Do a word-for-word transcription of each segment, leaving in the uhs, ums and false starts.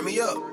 Turn me up.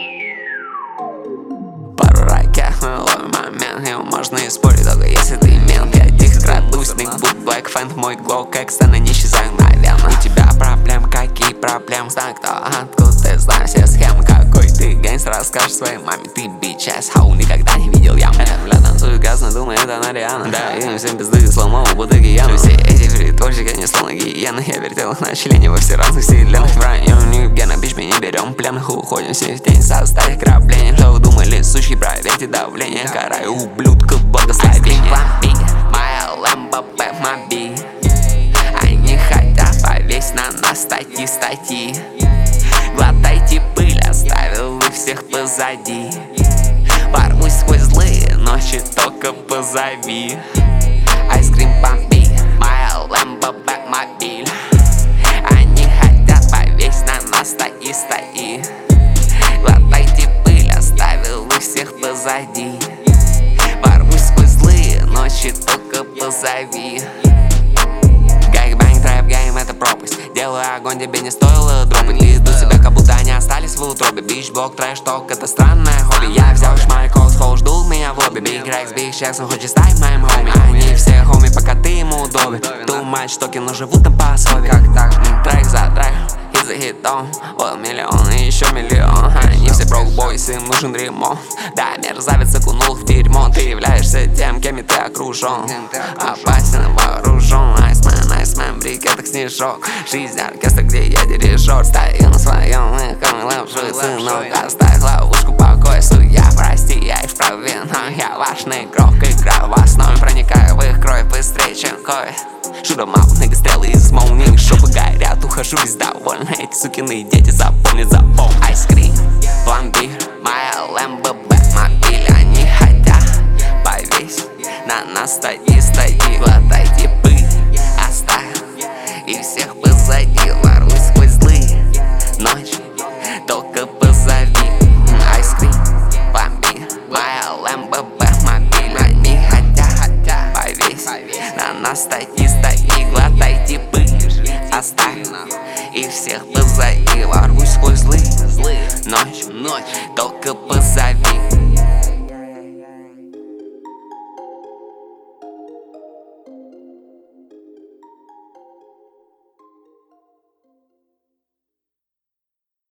Пару ракет, мы ловим момент. Его можно использовать только если ты мент. Я тихо крадусь, ник бук, блэк фэнт. Мой глок, как сцена, не исчезаю мгновенно. У тебя проблем, какие проблемы? Знаю, кто, откуда ты знаешь все схемы. Какой ты гангстер, расскажешь своей маме. Ты бичь, ass hoe, никогда не видел яму. Это, бля, танцую грязно, думаю, это на Риана. Да, им всем пизды, сломал в бутыке яму. Все эти фритворщики, они словно гиены. Я вертел их на члене во все разных вселенных. В районе Нью-Гена, бич, мы не берем пленных. Уходим все в тень, составить крапление. Что вы думали, сучки, проверьте давление. Караю ублюдков, благословение. Моя Лэмбо, Бэтмобиль. Они хотят повесить на нас статьи, статьи. Глотайте пыль, оставил их всех позади. Ворвусь сквозь злые ночи, только позови. Айскрим бомби, моя Лэмбо, Бэтмобиль. Они хотят повесить на нас статьи, статьи. Глотайте пыль, оставил их всех позади. Ворвусь сквозь злые ночи, только позови. Гайбэнг, трэп-гейм, это пропасть. Делаю огонь, тебе не стоило дропать. Веду себя, как будто они остались в утробе. Бич-блок, трэш-ток, это странное хобби. Я взял шмаль, колл, ждул меня в лобби. Биг Рекс, Биг Чекс, он хочет стать моим хоми. Они все хоми, пока ты ему удобен. Думает, что кино живут там по особе. Как так? Трек за трек, хит за хитом. Вот миллион и еще миллион. Они все брок-бойс, им нужен ремонт. Да, мерзавец окунул в дерьмо. Ты являешься тем, кем и ты окружен. Опасен и вооружен. Айсмен, айсмен, брикетах снежок. Жизнь оркестра, где я дирижер. Стою на своем, и камелавший сынок. Оставь ловушку, покой, судья, прости, я и вправе. Но я важный игрок, играю в основе. Проникаю в их кровь быстрее, чем кровь. Шутом аутные стрелы из молнии. Шопы горят, ухожу весь довольный. Эти сукины дети запомнят, запомни. Айс.